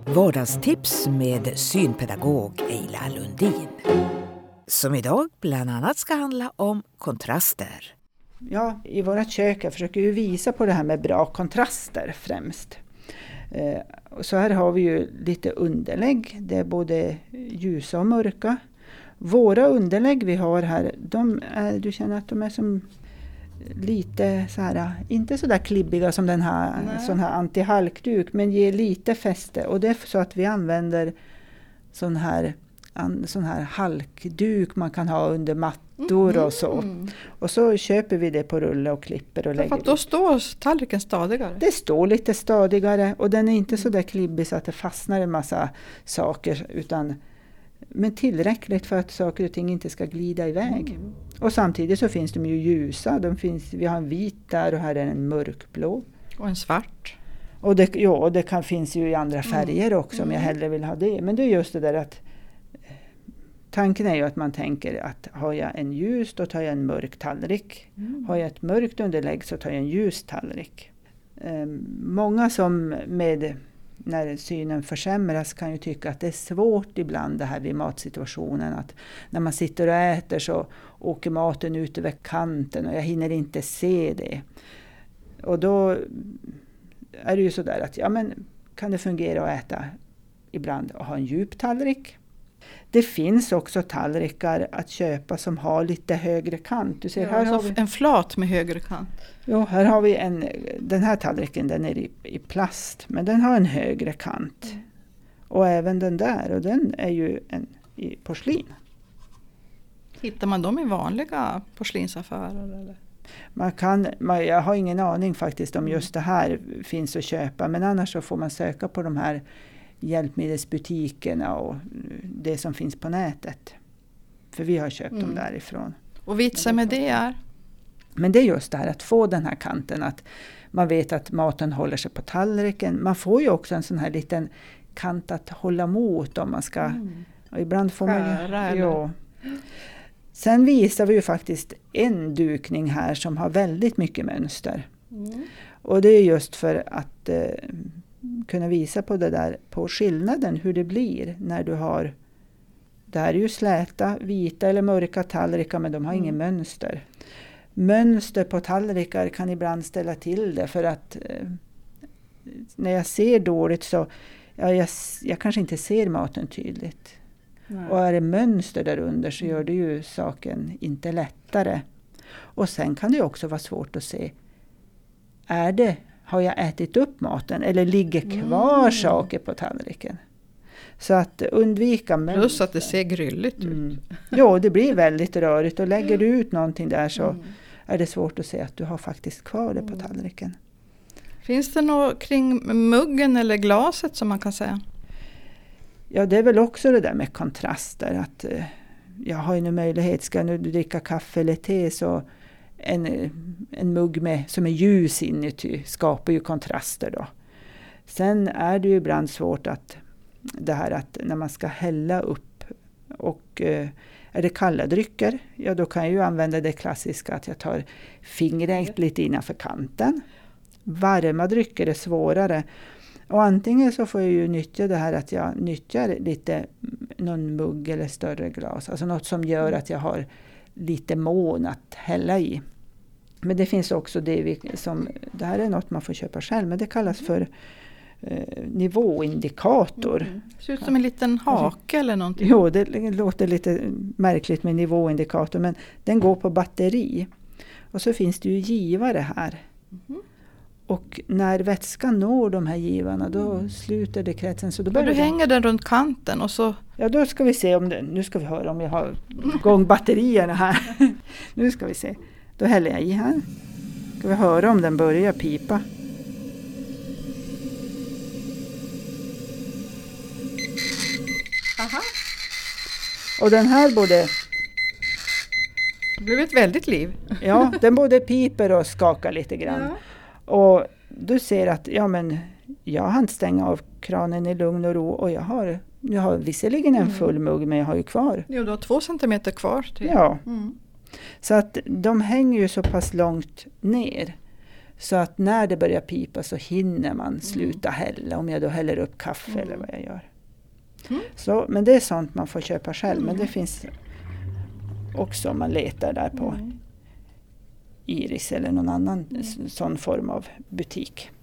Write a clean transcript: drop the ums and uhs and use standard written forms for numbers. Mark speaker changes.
Speaker 1: Vardagstips med synpedagog Eila Lundin. Som idag bland annat ska handla om kontraster.
Speaker 2: Ja, i våra kök försöker vi visa på det här med bra kontraster främst. Så här har vi ju lite underlägg. Det är både ljusa och mörka. Våra underlägg vi har här, du känner att de är som lite så här, inte så där klibbiga som den här, sån här anti-halkduk, men ger lite fäste. Och det är så att vi använder sån här halkduk man kan ha under mattor och så. Och så köper vi det på rulle och klipper och lägger.
Speaker 3: För att då står tallriken stadigare?
Speaker 2: Det står lite stadigare och den är inte så där klibbig så att det fastnar en massa saker, men tillräckligt för att saker och ting inte ska glida iväg. Och samtidigt så finns de ju ljusa. Vi har en vit där och här är en mörkblå.
Speaker 3: Och en svart.
Speaker 2: Och det finns ju i andra färger också om jag hellre vill ha det. Men det är just det där att tanken är ju att man tänker att har jag en ljus då tar jag en mörk tallrik. Har jag ett mörkt underlägg så tar jag en ljus tallrik. Många som när synen försämras kan ju tycka att det är svårt ibland det här vid matsituationen. Att när man sitter och äter så åker maten ut över kanten och jag hinner inte se det. Och då är det ju sådär att kan det fungera att äta ibland och ha en djup tallrik. Det finns också tallrikar att köpa som har lite högre kant. Du ser, här har vi
Speaker 3: en flat med högre kant.
Speaker 2: Ja, här har vi den här tallriken, den är i plast, men den har en högre kant. Och även den där, och den är ju i porslin.
Speaker 3: Hittar man dem i vanliga porslinsaffärer eller?
Speaker 2: Jag har ingen aning faktiskt om just det här finns att köpa, men annars så får man söka på de här hjälpmedelsbutikerna och det som finns på nätet. För vi har köpt dem därifrån.
Speaker 3: Och vitsen med det är?
Speaker 2: Men det är just det här att få den här kanten, att man vet att maten håller sig på tallriken. Man får ju också en sån här liten kant att hålla mot om man ska. Och ibland får man ju. Sen visar vi ju faktiskt en dukning här som har väldigt mycket mönster. Och det är just för att kunna visa på det där, på skillnaden hur det blir när du har, det här är ju släta, vita eller mörka tallrikar, men de har ingen mönster. Mönster på tallrikar kan ibland ställa till det, för att när jag ser dåligt så jag kanske inte ser maten tydligt. Nej. Och är det mönster där under så gör det ju saken inte lättare. Och sen kan det också vara svårt att se, har jag ätit upp maten eller ligger kvar saker på tallriken? Så att undvika mönster.
Speaker 3: Plus att det ser grylligt ut.
Speaker 2: Ja, det blir väldigt rörigt. Och lägger du ut någonting där så är det svårt att se att du har faktiskt kvar det på tallriken.
Speaker 3: Finns det något kring muggen eller glaset som man kan säga?
Speaker 2: Ja, det är väl också det där med kontraster. Att jag har ju nu möjlighet, ska nu dricka kaffe eller te så en mugg som är ljus inuti skapar ju kontraster då. Sen är det ju ibland svårt att det här att när man ska hälla upp och är det kalla drycker, ja då kan jag ju använda det klassiska att jag tar fingret lite innanför kanten. Varma drycker är svårare. Och antingen så får jag ju nyttja det här att jag nyttjar lite någon mugg eller större glas. Alltså något som gör att jag har lite mån att hälla i. Men det finns också det här är något man får köpa själv, men det kallas för nivåindikator.
Speaker 3: Det ser ut som en liten hake eller någonting.
Speaker 2: Jo, det låter lite märkligt med nivåindikator, men den går på batteri. Och så finns det ju givare här. Och när vätskan når de här givarna då sluter det kretsen. Så då
Speaker 3: hänger den runt kanten och så...
Speaker 2: Ja, då ska vi se nu ska vi höra om jag har igång batterierna här. Nu ska vi se. Då häller jag i här. Ska vi höra om den börjar pipa.
Speaker 3: Aha.
Speaker 2: Och den här både...
Speaker 3: Det blev ett väldigt liv.
Speaker 2: Ja, den både piper och skakar lite grann. Ja. Och du ser att jag hann stänga av kranen i lugn och ro och jag har visserligen en full mugg, men jag har ju kvar.
Speaker 3: Jo, du har 2 centimeter kvar.
Speaker 2: Ja. Så att de hänger ju så pass långt ner. Så att när det börjar pipa så hinner man sluta hälla. Om jag då häller upp kaffe eller vad jag gör. Så, men det är sånt man får köpa själv. Men det finns också om man letar där på Iris eller någon annan sån form av butik.